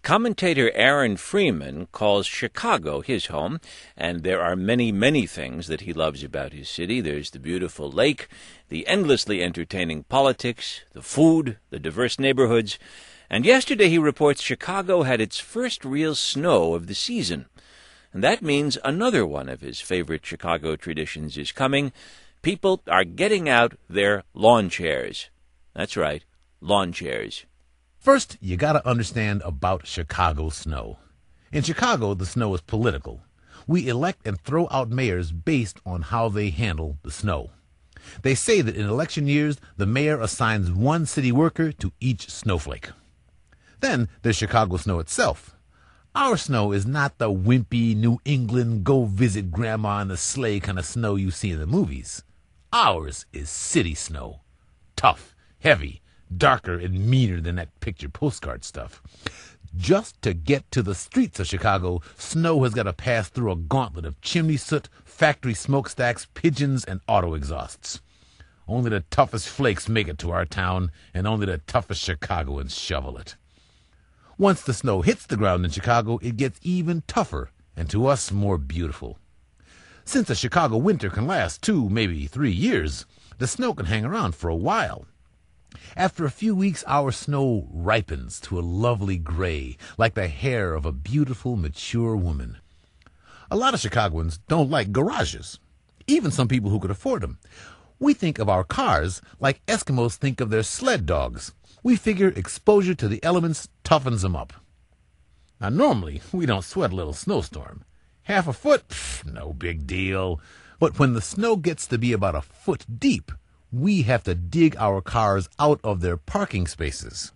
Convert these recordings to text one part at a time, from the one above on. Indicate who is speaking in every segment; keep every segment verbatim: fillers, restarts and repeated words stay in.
Speaker 1: Commentator Aaron Freeman calls Chicago his home, and there are many, many things that he loves about his city. There's the beautiful lake, the endlessly entertaining politics, the food, the diverse neighborhoods. And yesterday he reports Chicago had its first real snow of the season. And that means another one of his favorite Chicago traditions is coming. People are getting out their lawn chairs. That's right, lawn chairs.
Speaker 2: First, you gotta understand about Chicago snow. In Chicago, the snow is political. We elect and throw out mayors based on how they handle the snow. They say that in election years, the mayor assigns one city worker to each snowflake. Then there's Chicago snow itself. Our snow is not the wimpy New England go visit grandma in the sleigh kind of snow you see in the movies. Ours is city snow. Tough, heavy, darker and meaner than that picture postcard stuff. Just to get to the streets of Chicago, snow has got to pass through a gauntlet of chimney soot, factory smokestacks, pigeons, and auto exhausts. Only the toughest flakes make it to our town, and only the toughest Chicagoans shovel it. Once the snow hits the ground in Chicago, it gets even tougher, and to us more beautiful. Since a Chicago winter can last two, maybe three years, the snow can hang around for a while. After a few weeks, our snow ripens to a lovely gray, like the hair of a beautiful, mature woman. A lot of Chicagoans don't like garages, even some people who could afford them. We think of our cars like Eskimos think of their sled dogs. We figure exposure to the elements toughens them up. Now, normally, we don't sweat a little snowstorm. Half a foot? Pff, no big deal. But when the snow gets to be about a foot deep, we have to dig our cars out of their parking spaces.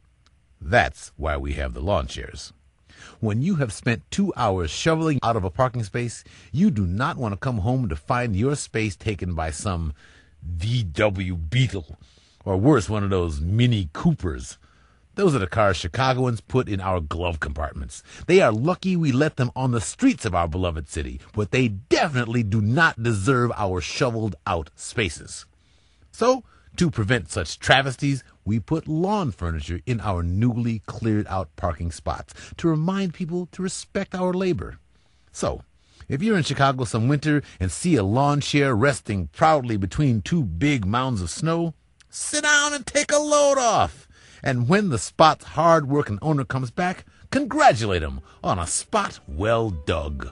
Speaker 2: That's why we have the lawn chairs. When you have spent two hours shoveling out of a parking space, you do not want to come home to find your space taken by some V W Beetle, or worse, one of those Mini Coopers. Those are the cars Chicagoans put in our glove compartments. They are lucky we let them on the streets of our beloved city, but they definitely do not deserve our shoveled-out spaces. So, to prevent such travesties, we put lawn furniture in our newly cleared-out parking spots to remind people to respect our labor. So, if you're in Chicago some winter and see a lawn chair resting proudly between two big mounds of snow, sit down and take a load off. And when the spot's hard-working owner comes back, congratulate him on a spot well dug.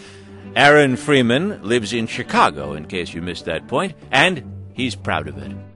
Speaker 1: Aaron Freeman lives in Chicago, in case you missed that point, and he's proud of it.